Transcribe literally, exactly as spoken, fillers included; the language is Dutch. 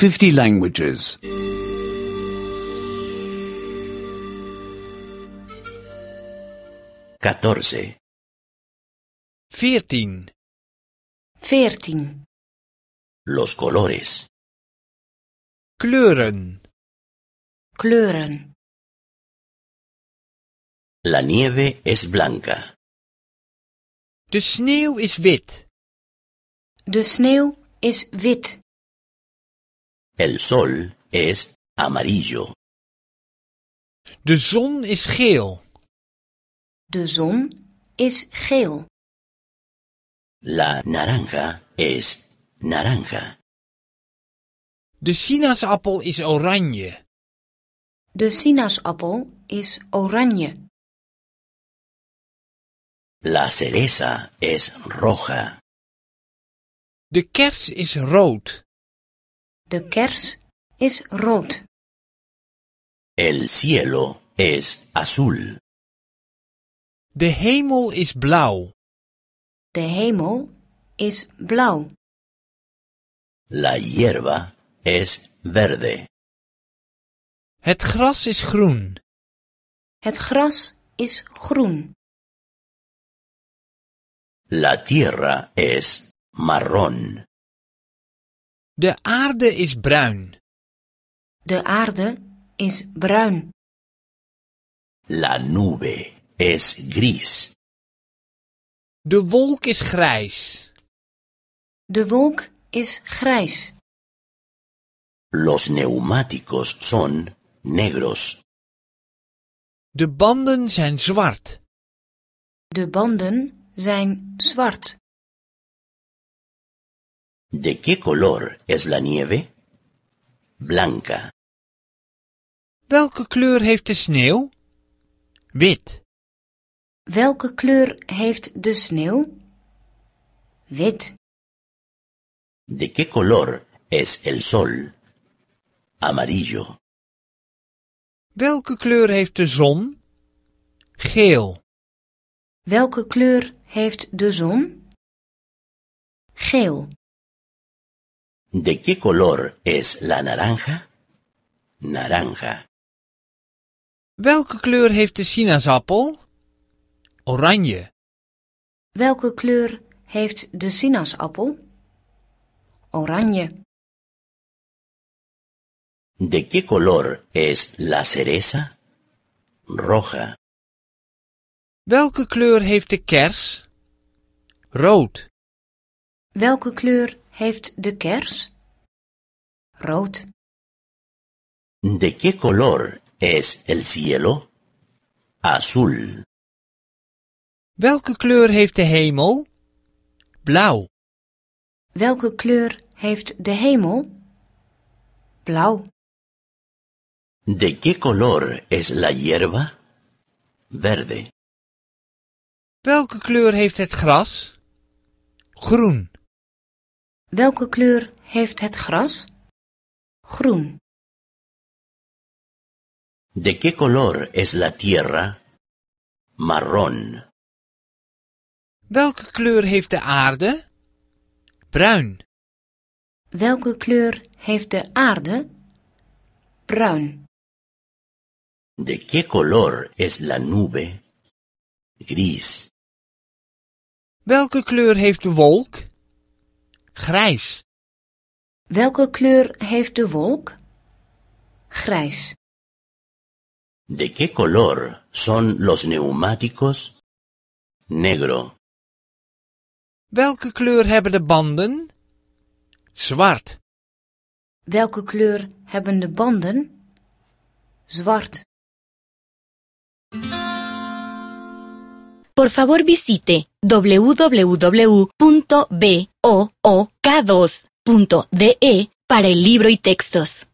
fifty languages. catorce, veertien, veertien. los colores, kleuren, Kleuren. la nieve es blanca, de sneeuw is wit, De sneeuw is wit. el sol es amarillo, de zon is geel, De zon is geel. la naranja es naranja, de sinaasappel is oranje, De sinaasappel is oranje. la cereza es roja, de kers is rood, De kers is rood. el cielo es azul, de hemel is blauw, De hemel is blauw. la hierba es verde, het gras is groen, Het gras is groen. la tierra es marrón, de aarde is bruin, De aarde is bruin. la nube es gris, de wolk is grijs, De wolk is grijs. los neumáticos son negros, de banden zijn zwart, De banden zijn zwart. ¿de qué color es la nieve? Blanca. welke kleur heeft de sneeuw? Wit, Welke kleur heeft de sneeuw? Wit. ¿De qué color es el sol? Amarillo. welke kleur heeft de zon? Geel, Welke kleur heeft de zon? Geel. ¿De qué color es la naranja? Naranja. welke kleur heeft de sinaasappel? Oranje, Welke kleur heeft de sinaasappel? Oranje. ¿De qué color es la cereza? Roja. welke kleur heeft de kers? Rood, Welke kleur heeft de kers? Rood. ¿De qué color es el cielo? Azul. welke kleur heeft de hemel? Blauw, Welke kleur heeft de hemel? Blauw. ¿De qué color es la hierba? Verde. welke kleur heeft het gras? Groen, Welke kleur heeft het gras? Groen. ¿De qué color es la tierra? Marrón. welke kleur heeft de aarde? Bruin, Welke kleur heeft de aarde? Bruin. ¿De qué color es la nube? Gris. welke kleur heeft de wolk? Grijs, Welke kleur heeft de wolk? Grijs. ¿De qué color son los neumáticos? Negro. welke kleur hebben de banden? Zwart, Welke kleur hebben de banden? Zwart. Por favor visite doble u doble u doble u punto book dos punto de para el libro y textos.